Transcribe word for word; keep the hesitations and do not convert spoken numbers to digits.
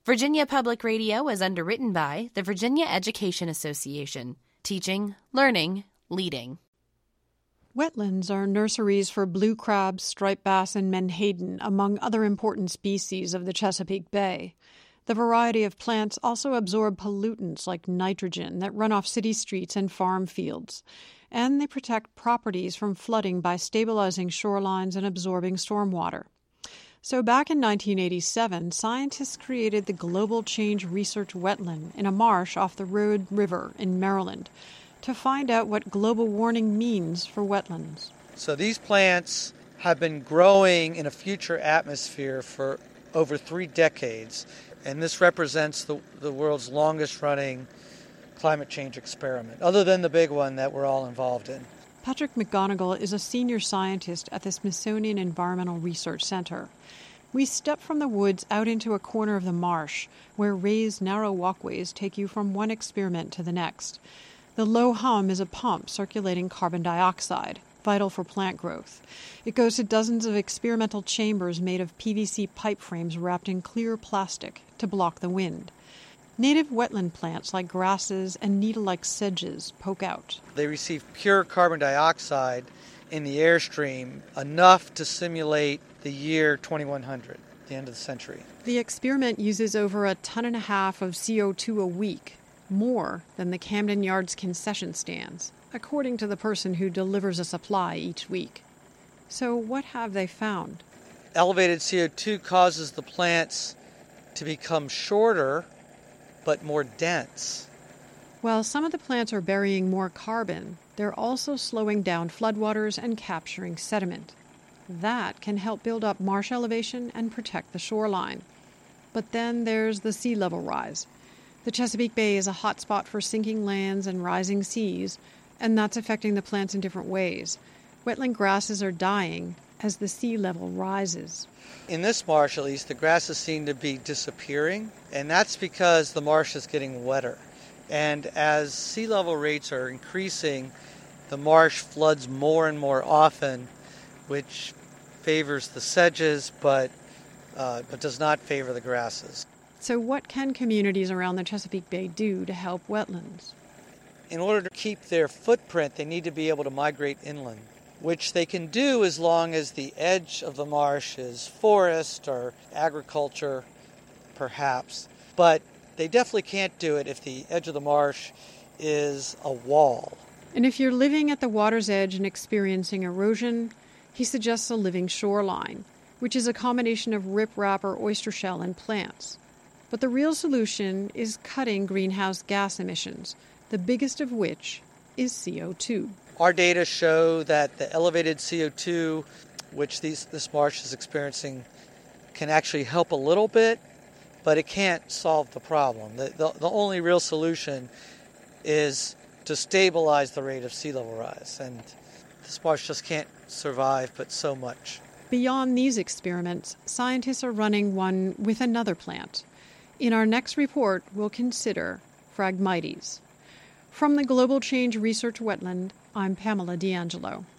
Virginia Public Radio is underwritten by the Virginia Education Association. Teaching, learning, leading. Wetlands are nurseries for blue crabs, striped bass, and menhaden, among other important species of the Chesapeake Bay. The variety of plants also absorb pollutants like nitrogen that run off city streets and farm fields. And they protect properties from flooding by stabilizing shorelines and absorbing stormwater. So back in nineteen eighty-seven, scientists created the Global Change Research Wetland in a marsh off the Road River in Maryland to find out what global warming means for wetlands. So these plants have been growing in a future atmosphere for over three decades, and this represents the, the world's longest-running climate change experiment, other than the big one that we're all involved in. Patrick McGonigal is a senior scientist at the Smithsonian Environmental Research Center. We step from the woods out into a corner of the marsh, where raised narrow walkways take you from one experiment to the next. The low hum is a pump circulating carbon dioxide, vital for plant growth. It goes to dozens of experimental chambers made of P V C pipe frames wrapped in clear plastic to block the wind. Native wetland plants like grasses and needle-like sedges poke out. They receive pure carbon dioxide in the airstream, enough to simulate the year twenty-one hundred, the end of the century. The experiment uses over a ton and a half of C O two a week, more than the Camden Yards concession stands, according to the person who delivers a supply each week. So what have they found? Elevated C O two causes the plants to become shorter but more dense. While some of the plants are burying more carbon, they're also slowing down floodwaters and capturing sediment. That can help build up marsh elevation and protect the shoreline. But then there's the sea level rise. The Chesapeake Bay is a hot spot for sinking lands and rising seas, and that's affecting the plants in different ways. Wetland grasses are dying as the sea level rises. In this marsh, at least, the grasses seem to be disappearing, and that's because the marsh is getting wetter. And as sea level rates are increasing, the marsh floods more and more often, which favors the sedges, but uh, but does not favor the grasses. So what can communities around the Chesapeake Bay do to help wetlands? In order to keep their footprint, they need to be able to migrate inland, which they can do as long as the edge of the marsh is forest or agriculture, perhaps. But they definitely can't do it if the edge of the marsh is a wall. And if you're living at the water's edge and experiencing erosion, he suggests a living shoreline, which is a combination of riprap or oyster shell and plants. But the real solution is cutting greenhouse gas emissions, the biggest of which is C O two. Our data show that the elevated C O two, which these, this marsh is experiencing, can actually help a little bit, but it can't solve the problem. The, the, the only real solution is to stabilize the rate of sea level rise, and this marsh just can't survive but so much. Beyond these experiments, scientists are running one with another plant. In our next report, we'll consider Phragmites. From the Global Change Research Wetland, I'm Pamela D'Angelo.